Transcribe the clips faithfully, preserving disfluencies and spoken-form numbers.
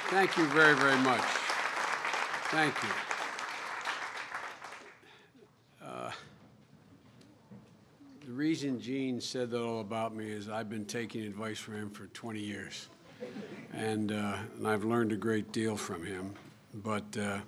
Thank you very, very much. Thank you. Uh, the reason Gene said that all about me is I've been taking advice from him for twenty years, and, uh, and I've learned a great deal from him. But uh,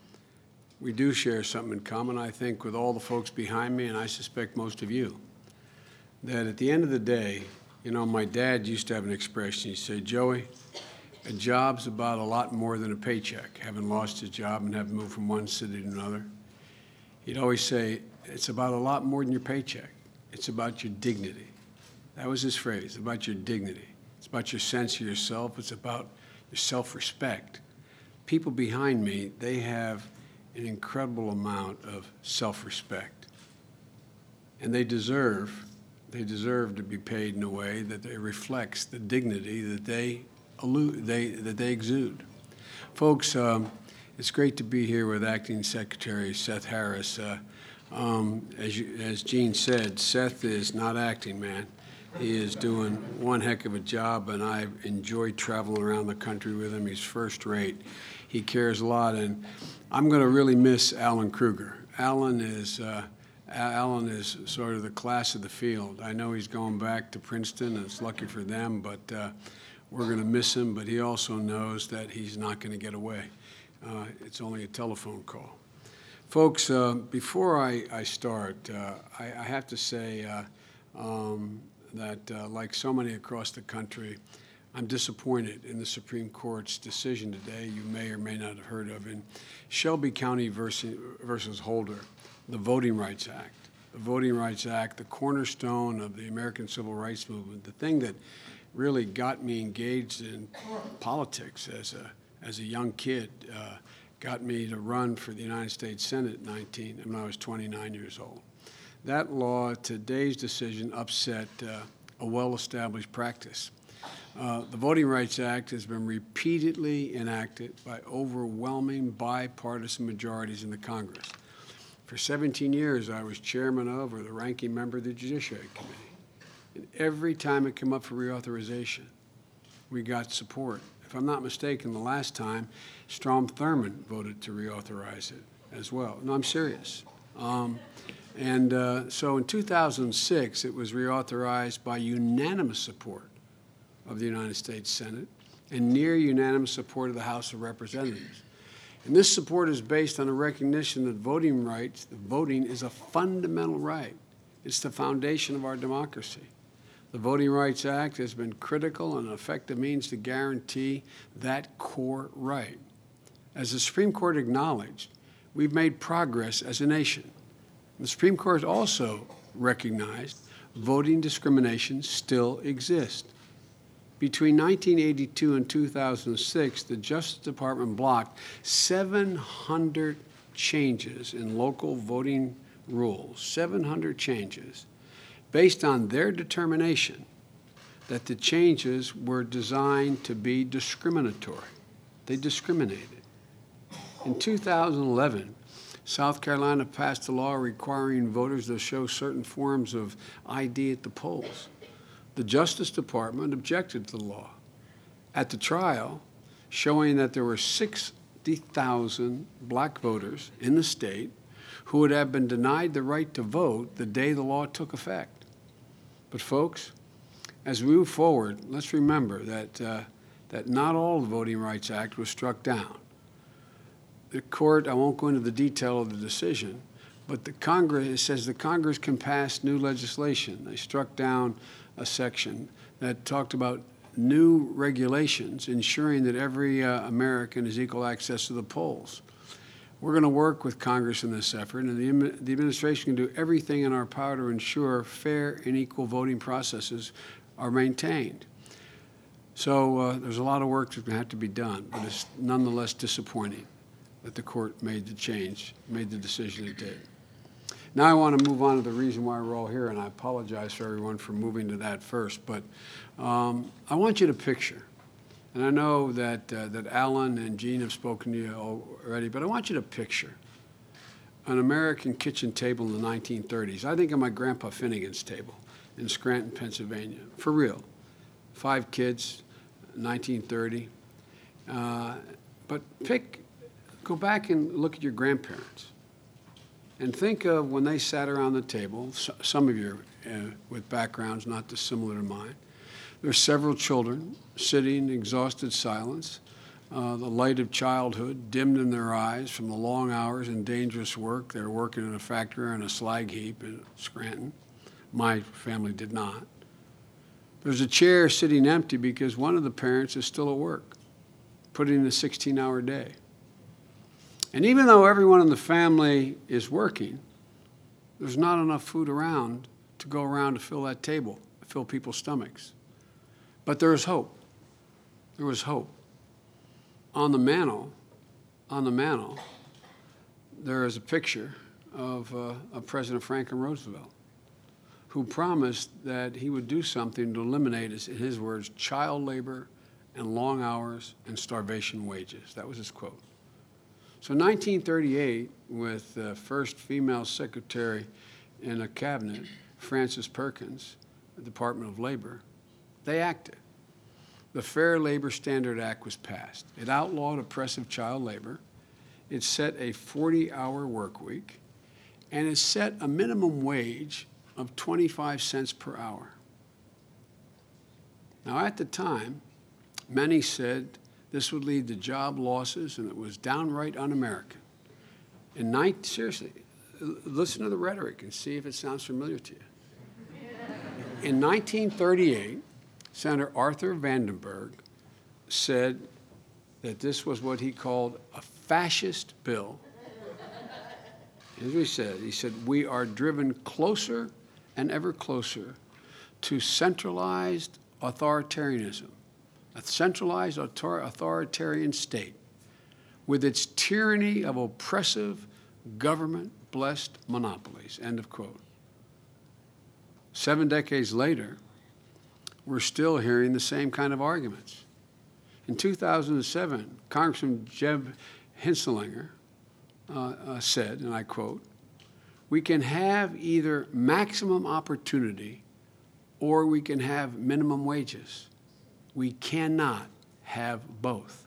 we do share something in common, I think, with all the folks behind me, and I suspect most of you, that at the end of the day, you know, my dad used to have an expression. He said, Joey, a job's about a lot more than a paycheck, having lost his job and having moved from one city to another. He'd always say, it's about a lot more than your paycheck. It's about your dignity. That was his phrase, about your dignity. It's about your sense of yourself. It's about your self-respect. People behind me, they have an incredible amount of self-respect. And they deserve, they deserve to be paid in a way that they reflects the dignity that they Allude, they, that they exude. Folks, um, it's great to be here with Acting Secretary Seth Harris. Uh, um, as, you, as Gene said, Seth is not acting, man. He is doing one heck of a job, and I've enjoyed traveling around the country with him. He's first rate. He cares a lot, and I'm going to really miss Alan Kruger. Alan is, uh, Alan is sort of the class of the field. I know he's going back to Princeton, and it's lucky for them, but uh, we're going to miss him, but he also knows that he's not going to get away. Uh, it's only a telephone call. Folks, uh, before I, I start, uh, I, I have to say uh, um, that, uh, like so many across the country, I'm disappointed in the Supreme Court's decision today, you may or may not have heard of, in Shelby County versus, versus Holder, the Voting Rights Act. The Voting Rights Act, the cornerstone of the American Civil Rights Movement, the thing that really got me engaged in politics as a as a young kid, uh, got me to run for the United States Senate at nineteen, when I was twenty-nine years old. That law, today's decision, upset uh, a well-established practice. Uh, the Voting Rights Act has been repeatedly enacted by overwhelming bipartisan majorities in the Congress. For seventeen years, I was chairman of or the ranking member of the Judiciary Committee. And every time it came up for reauthorization, we got support. If I'm not mistaken, the last time, Strom Thurmond voted to reauthorize it as well. No, I'm serious. Um, and uh, so in two thousand six, it was reauthorized by unanimous support of the United States Senate and near unanimous support of the House of Representatives. And this support is based on a recognition that voting rights, the voting is a fundamental right. It's the foundation of our democracy. The Voting Rights Act has been critical and an effective means to guarantee that core right. As the Supreme Court acknowledged, we've made progress as a nation. The Supreme Court also recognized voting discrimination still exists. Between nineteen eighty-two and two thousand six, the Justice Department blocked seven hundred changes in local voting rules, seven hundred changes, based on their determination that the changes were designed to be discriminatory. They discriminated. In two thousand eleven, South Carolina passed a law requiring voters to show certain forms of I D at the polls. The Justice Department objected to the law. At the trial, showing that there were sixty thousand black voters in the state who would have been denied the right to vote the day the law took effect. But folks, as we move forward, let's remember that, uh, that not all the Voting Rights Act was struck down. The court, I won't go into the detail of the decision, but the Congress, it says the Congress can pass new legislation. They struck down a section that talked about new regulations ensuring that every uh, American has equal access to the polls. We're going to work with Congress in this effort, and the, the administration can do everything in our power to ensure fair and equal voting processes are maintained. So uh, there's a lot of work that's going to have to be done, but it's nonetheless disappointing that the court made the change, made the decision it did. Now I want to move on to the reason why we're all here, and I apologize for everyone for moving to that first, but um, I want you to picture, and I know that, uh, that Alan and Gene have spoken to you already, but I want you to picture an American kitchen table in the nineteen thirties. I think of my Grandpa Finnegan's table in Scranton, Pennsylvania, for real. Five kids, nineteen thirty. Uh, but pick, go back and look at your grandparents and think of when they sat around the table, so, some of you uh, with backgrounds not dissimilar to mine. There's several children sitting in exhausted silence, uh, the light of childhood dimmed in their eyes from the long hours and dangerous work. They were working in a factory or in a slag heap in Scranton. My family did not. There's a chair sitting empty because one of the parents is still at work, putting in a sixteen-hour day. And even though everyone in the family is working, there's not enough food around to go around to fill that table, fill people's stomachs. But there is hope. There was hope. On the mantle, on the mantle, there is a picture of, uh, of President Franklin Roosevelt, who promised that he would do something to eliminate, in his words, child labor and long hours and starvation wages. That was his quote. So nineteen thirty-eight, with the first female secretary in a cabinet, Frances Perkins, the Department of Labor, they acted. The Fair Labor Standard Act was passed. It outlawed oppressive child labor. It set a forty-hour work week, and it set a minimum wage of twenty-five cents per hour. Now, at the time, many said this would lead to job losses, and it was downright un-American. In nineteen, seriously, listen to the rhetoric and see if it sounds familiar to you. In nineteen thirty-eight, Senator Arthur Vandenberg said that this was what he called a fascist bill. Here's what he said. He said, "We are driven closer and ever closer to centralized authoritarianism, a centralized author- authoritarian state with its tyranny of oppressive government-blessed monopolies," end of quote. Seven decades later, we're still hearing the same kind of arguments. In two thousand seven, Congressman Jeb Hensarling uh, uh, said, and I quote, "We can have either maximum opportunity or we can have minimum wages. We cannot have both."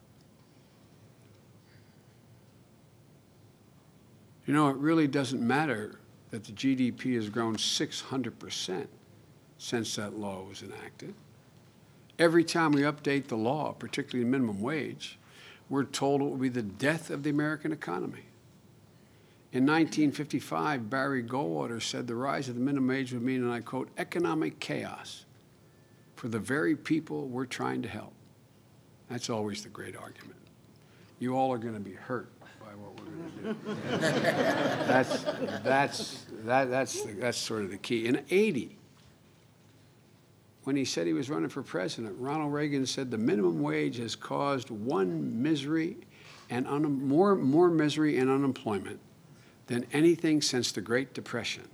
You know, it really doesn't matter that the G D P has grown six hundred percent since that law was enacted. Every time we update the law, particularly the minimum wage, we're told it will be the death of the American economy. In nineteen fifty-five, Barry Goldwater said the rise of the minimum wage would mean, and I quote, "economic chaos for the very people we're trying to help." That's always the great argument. You all are going to be hurt by what we're going to do. that's, that's, that, that's, the, that's sort of the key. In eighty, when he said he was running for president, Ronald Reagan said the minimum wage has caused one misery and un- more, more misery and unemployment than anything since the Great Depression.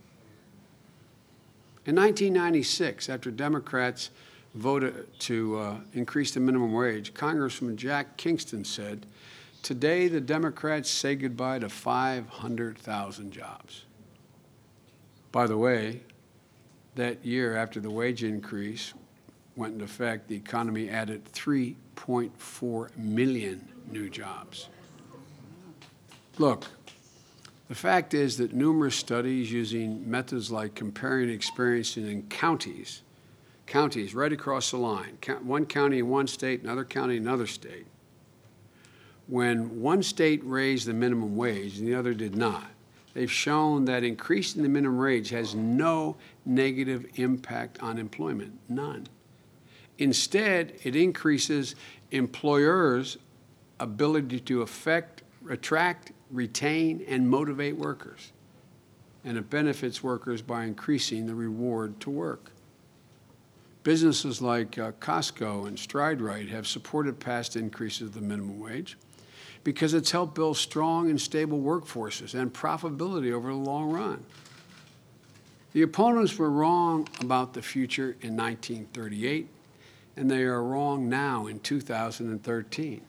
In nineteen ninety-six, after Democrats voted to uh, increase the minimum wage, Congressman Jack Kingston said, "Today the Democrats say goodbye to five hundred thousand jobs." By the way, that year after the wage increase went into effect, the economy added three point four million new jobs. Look, the fact is that numerous studies using methods like comparing experiences in counties, counties right across the line, one county in one state, another county in another state, when one state raised the minimum wage and the other did not, they've shown that increasing the minimum wage has no negative impact on employment, none. Instead, it increases employers' ability to affect, attract, retain, and motivate workers. And it benefits workers by increasing the reward to work. Businesses like uh, Costco and StrideRite have supported past increases of the minimum wage because it's helped build strong and stable workforces and profitability over the long run. The opponents were wrong about the future in nineteen thirty-eight, and they are wrong now in two thousand thirteen.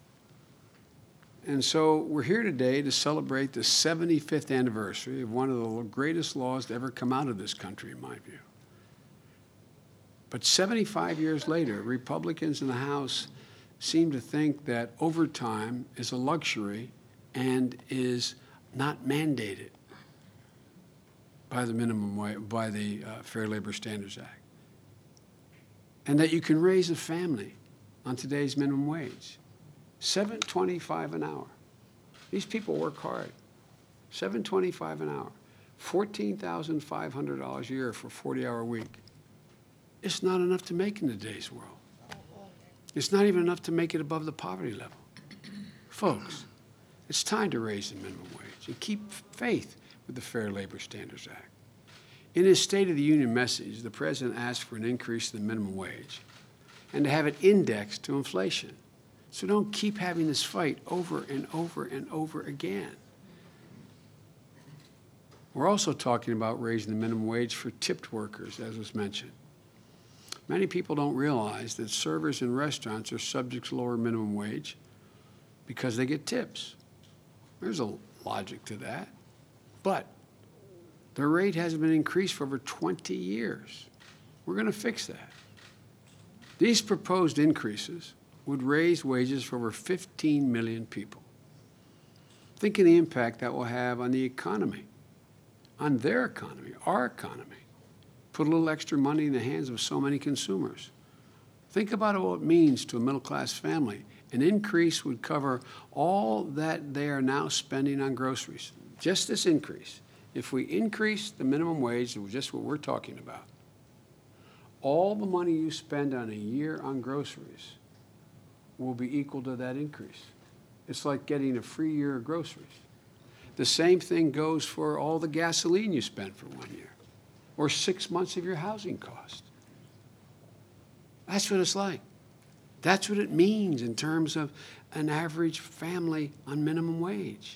And so we're here today to celebrate the seventy-fifth anniversary of one of the greatest laws to ever come out of this country, in my view. But seventy-five years later, Republicans in the House seem to think that overtime is a luxury and is not mandated by the minimum wage, by the uh, Fair Labor Standards Act. And that you can raise a family on today's minimum wage, seven twenty-five an hour. These people work hard, seven twenty-five an hour, fourteen thousand five hundred dollars a year for a forty-hour week. It's not enough to make in today's world. It's not even enough to make it above the poverty level. Folks, it's time to raise the minimum wage and keep faith with the Fair Labor Standards Act. In his State of the Union message, the President asked for an increase in the minimum wage and to have it indexed to inflation. So don't keep having this fight over and over and over again. We're also talking about raising the minimum wage for tipped workers, as was mentioned. Many people don't realize that servers in restaurants are subject to lower minimum wage because they get tips. There's a logic to that. But their rate hasn't been increased for over twenty years. We're going to fix that. These proposed increases would raise wages for over fifteen million people. Think of the impact that will have on the economy, on their economy, our economy. Put a little extra money in the hands of so many consumers. Think about what it means to a middle-class family. An increase would cover all that they are now spending on groceries. Just this increase. If we increase the minimum wage, just what we're talking about, all the money you spend on a year on groceries will be equal to that increase. It's like getting a free year of groceries. The same thing goes for all the gasoline you spend for one year, or six months of your housing cost. That's what it's like. That's what it means in terms of an average family on minimum wage.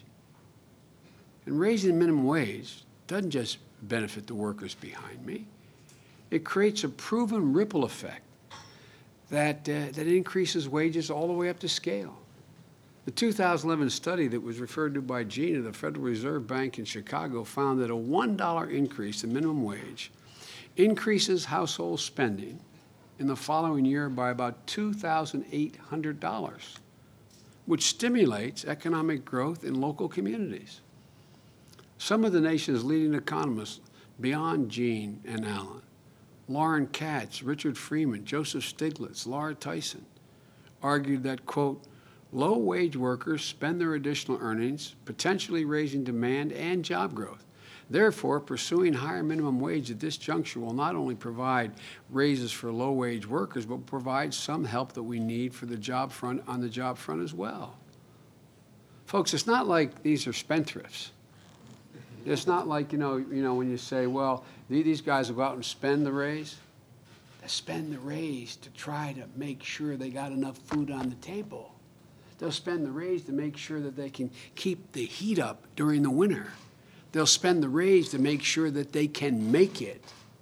And raising the minimum wage doesn't just benefit the workers behind me. It creates a proven ripple effect that, uh, that increases wages all the way up to scale. The two thousand eleven study that was referred to by Gene of the Federal Reserve Bank in Chicago found that a one dollar increase in minimum wage increases household spending in the following year by about two thousand eight hundred dollars, which stimulates economic growth in local communities. Some of the nation's leading economists, beyond Gene and Alan, Lauren Katz, Richard Freeman, Joseph Stiglitz, Laura Tyson, argued that, quote, low-wage workers spend their additional earnings, potentially raising demand and job growth. Therefore, pursuing higher minimum wage at this juncture will not only provide raises for low-wage workers, but provide some help that we need for the job front on the job front as well. Folks, it's not like these are spendthrifts. It's not like, you know, you know, when you say, well, these guys will go out and spend the raise. They spend the raise to try to make sure they got enough food on the table. They'll spend the raise to make sure that they can keep the heat up during the winter. They'll spend the raise to make sure that they can make it.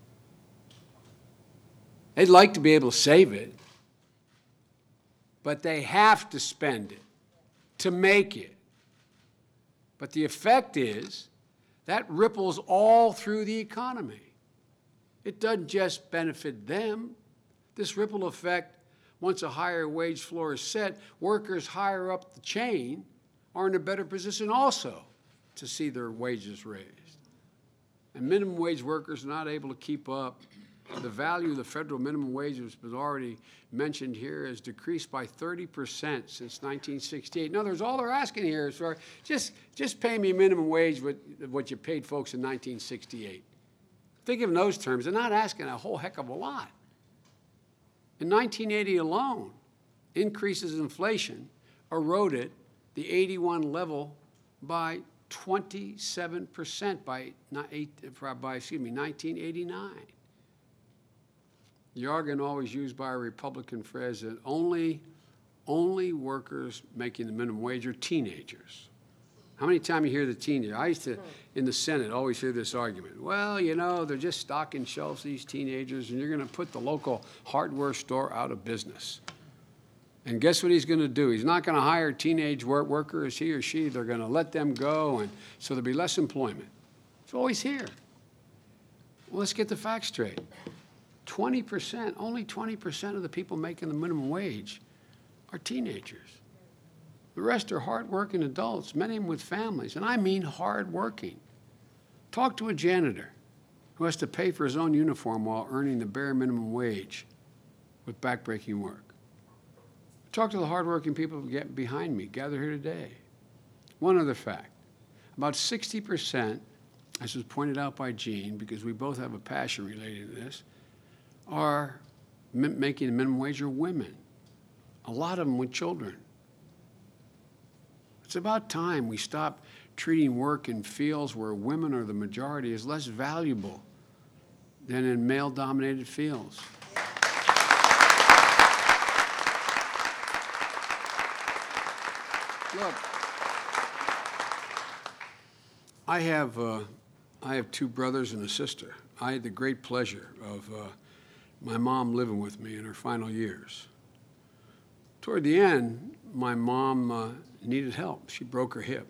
They'd like to be able to save it, but they have to spend it to make it. But the effect is that ripples all through the economy. It doesn't just benefit them. This ripple effect, once a higher wage floor is set, workers higher up the chain are in a better position also to see their wages raised. And minimum wage workers are not able to keep up. The value of the federal minimum wage, which was already mentioned here, has decreased by thirty percent since nineteen sixty-eight. In other words, all they're asking here is for just, just pay me minimum wage what, what you paid folks in nineteen sixty-eight. Think of it in those terms. They're not asking a whole heck of a lot. In nineteen eighty alone, increases in inflation eroded the eighty-one level by twenty-seven percent by, by excuse me, nineteen eighty-nine. Jargon always used by a Republican phrase that only, only workers making the minimum wage are teenagers. How many times you hear the teenager? I used to, in the Senate, always hear this argument. Well, you know, they're just stocking shelves, these teenagers, and you're going to put the local hardware store out of business. And guess what he's going to do? He's not going to hire teenage work workers, he or she. They're going to let them go, and so there'll be less employment. It's always here. Well, let's get the facts straight. twenty percent, only twenty percent of the people making the minimum wage are teenagers. The rest are hardworking adults, many of them with families, and I mean hardworking. Talk to a janitor who has to pay for his own uniform while earning the bare minimum wage with backbreaking work. Talk to the hardworking people who get behind me, gather here today. One other fact, about sixty percent, as was pointed out by Gene, because we both have a passion related to this, are making the minimum wage are women, a lot of them with children. It's about time we stop treating work in fields where women are the majority as less valuable than in male-dominated fields. Look, I have, uh, I have two brothers and a sister. I had the great pleasure of uh, my mom living with me in her final years. Toward the end, my mom uh, needed help. She broke her hip.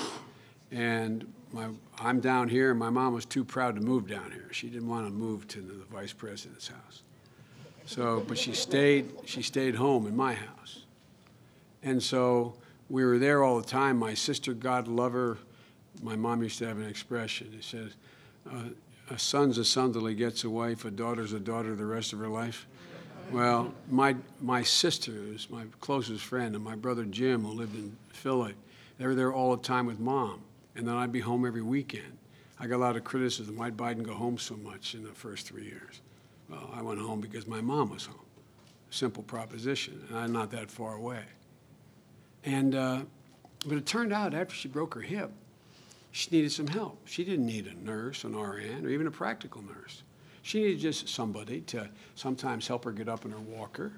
And my, I'm down here, and my mom was too proud to move down here. She didn't want to move to the vice president's house. So, but she stayed, she stayed home in my house. And so we were there all the time. My sister, God love her, my mom used to have an expression. It said, uh, a son's a son till he gets a wife, a daughter's a daughter the rest of her life. Well, my, my sister is my closest friend, and my brother Jim, who lived in Philly, they were there all the time with Mom, and then I'd be home every weekend. I got a lot of criticism. Why'd Biden go home so much in the first three years? Well, I went home because my mom was home. Simple proposition, and I'm not that far away. And, uh, but it turned out after she broke her hip, she needed some help. She didn't need a nurse, an R N, or even a practical nurse. She needed just somebody to sometimes help her get up in her walker,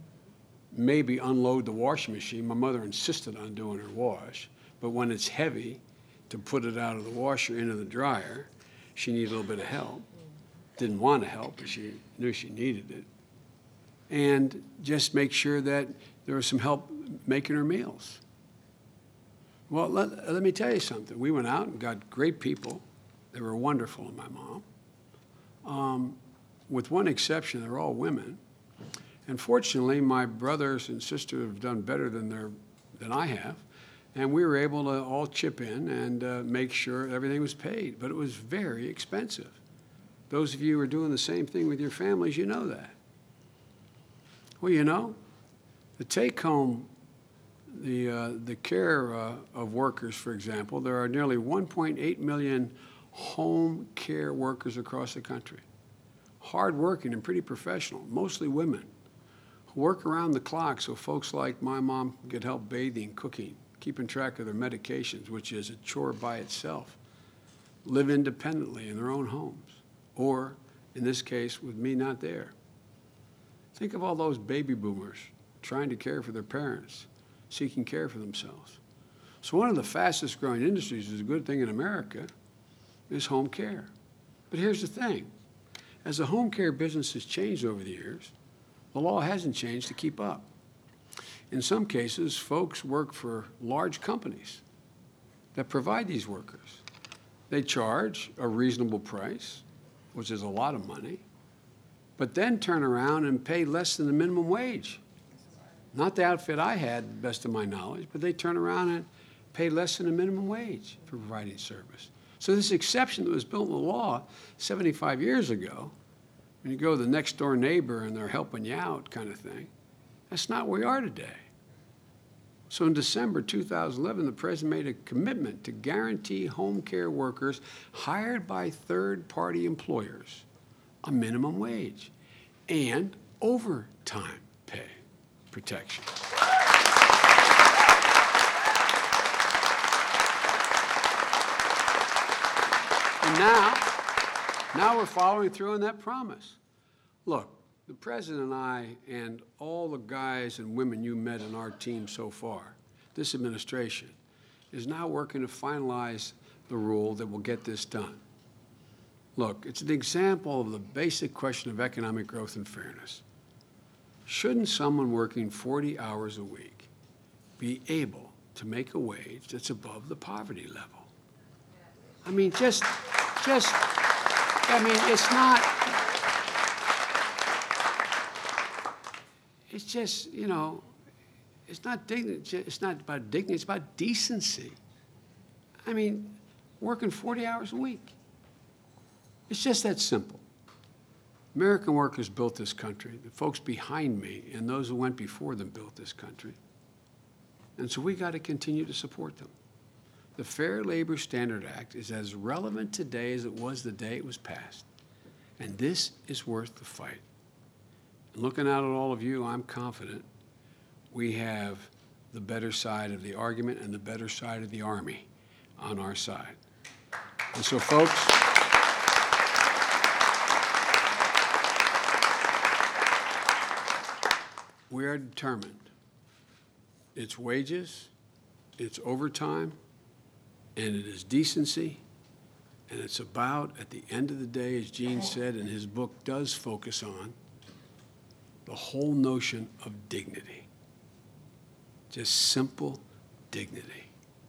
maybe unload the washing machine. My mother insisted on doing her wash, but when it's heavy, to put it out of the washer into the dryer, she needed a little bit of help. Didn't want to help, but she knew she needed it. And just make sure that there was some help making her meals. Well, let, let me tell you something. We went out and got great people. They were wonderful, and my mom. Um, with one exception, they're all women. And fortunately, my brothers and sisters have done better than, their, than I have. And we were able to all chip in and uh, make sure everything was paid. But it was very expensive. Those of you who are doing the same thing with your families, you know that. Well, you know, the take-home, the, uh, the care uh, of workers, for example, there are nearly one point eight million home care workers across the country. Hard-working and pretty professional, mostly women, who work around the clock so folks like my mom can get help bathing, cooking, keeping track of their medications, which is a chore by itself, live independently in their own homes, or, in this case, with me not there. Think of all those baby boomers trying to care for their parents, seeking care for themselves. So one of the fastest growing industries is a good thing in America is home care. But here's the thing. As the home care business has changed over the years, the law hasn't changed to keep up. In some cases, folks work for large companies that provide these workers. They charge a reasonable price, which is a lot of money, but then turn around and pay less than the minimum wage. Not the outfit I had, best of my knowledge, but they turn around and pay less than the minimum wage for providing service. So this exception that was built in the law seventy-five years ago, when you go to the next door neighbor and they're helping you out kind of thing, that's not where we are today. So in December two thousand eleven, the president made a commitment to guarantee home care workers hired by third-party employers a minimum wage and overtime pay protection. And now, now we're following through on that promise. Look, the president and I and all the guys and women you met in our team so far, this administration, is now working to finalize the rule that will get this done. Look, it's an example of the basic question of economic growth and fairness. Shouldn't someone working forty hours a week be able to make a wage that's above the poverty level? I mean, just, just, I mean, it's not, it's just, you know, It's not dignity. It's not about dignity. It's about decency. I mean, working forty hours a week. It's just that simple. American workers built this country. The folks behind me and those who went before them built this country. And so we got to continue to support them. The Fair Labor Standard Act is as relevant today as it was the day it was passed. And this is worth the fight. And looking out at all of you, I'm confident we have the better side of the argument and the better side of the Army on our side. And so, folks, we are determined. It's wages, it's overtime, and it is decency, and it's about, at the end of the day, as Gene said, and his book does focus on, the whole notion of dignity. Just simple dignity.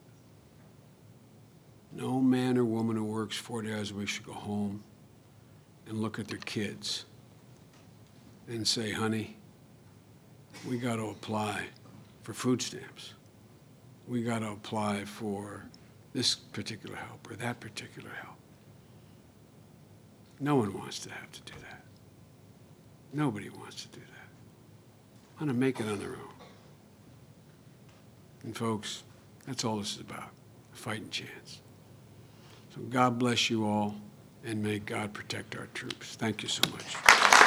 No man or woman who works forty hours a week should go home and look at their kids and say, honey, we got to apply for food stamps. We got to apply for this particular help or that particular help. No one wants to have to do that. Nobody wants to do that. Want to make it on their own. And folks, that's all this is about, a fighting chance. So God bless you all, and may God protect our troops. Thank you so much.